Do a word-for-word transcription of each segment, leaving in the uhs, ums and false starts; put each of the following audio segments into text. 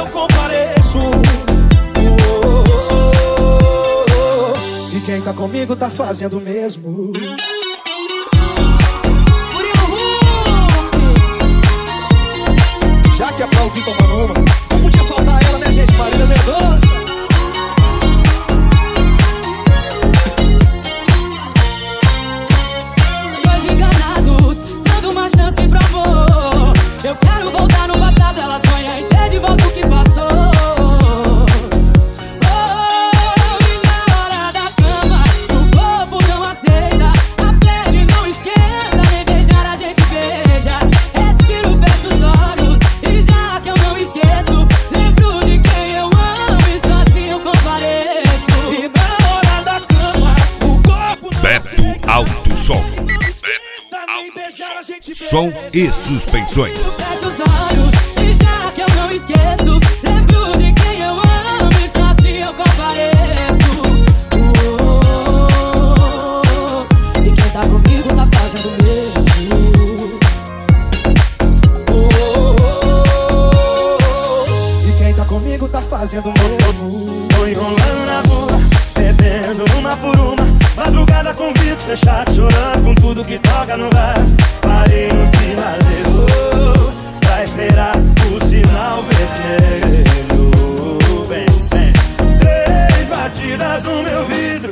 compareço. Oh, oh, oh, oh. E quem tá comigo tá fazendo o mesmo. Já que é pra ouvir tomando uma, não podia faltar ela, né, gente? Marília Mendonça. Dois enganados, dando uma chance pro amor. Eu quero voltar no passado, ela sonha em ter de volta o que passou. Oh, e na hora da cama, o corpo não aceita, a pele não esquenta, nem beijar a gente beija. Respiro, fecho os olhos, e já que eu não esqueço, lembro de quem eu amo e só assim eu compareço. E na hora da cama, o corpo não Beto Alto Som. Som e suspensões. Fecho os olhos e já que eu não esqueço, lembro de quem eu amo e só assim eu compareço. Oh, oh, oh, e quem tá comigo tá fazendo o mesmo. Oh, oh, oh, e quem tá comigo tá fazendo o mesmo. Tô enrolando na rua, bebendo uma por uma, madrugada com vidro fechado, chorando com tudo que toca no rádio. Parei no sinalizador pra esperar o sinal vermelho. Vem, vem. Três batidas no meu vidro.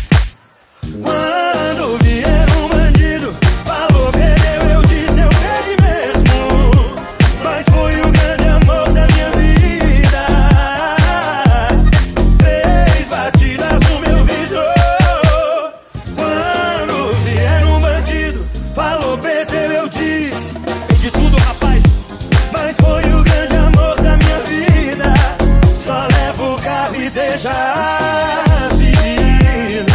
Quando vier um bandido, falou, perdeu, eu disse, eu perdi mesmo. Mas foi o grande amor da minha vida. Três batidas no meu vidro. Quando vier um bandido, falou, perdeu, eu disse, perdi tudo, rapaz. Mas foi o grande amor da minha vida. Só levo o carro e deixa as meninas.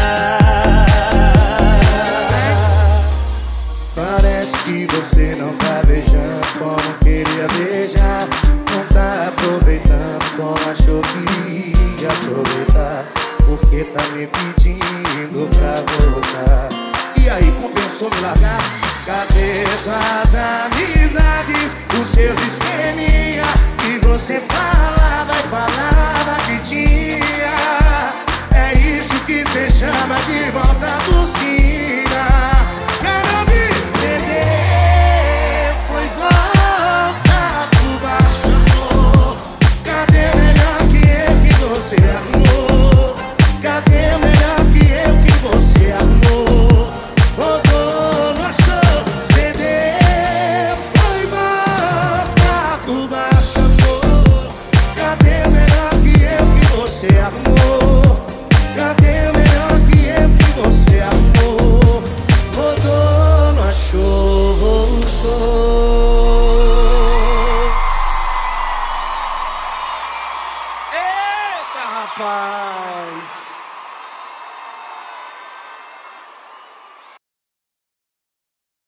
Parece que você não tá beijando como queria beijar. Não tá aproveitando como achou que ia aproveitar. Porque tá me pedindo pra voltar. E aí, compensou me largar? Cadê suas amizades? Os seus esqueminha que você falava e falava que tinha. É isso que cê chama de volta por cima. Quero me ceder, foi volta por baixo, amor. Cadê melhor que eu que você arrumou? Cadê melhor que eu que você arrumou? Rodou, não achou, ceder, foi volta por baixo, amor. Cadê melhor que eu que você arrumou? Cadê melhor que eu que você arrumou? Rodou, não achou, voltou. Eita, rapaz!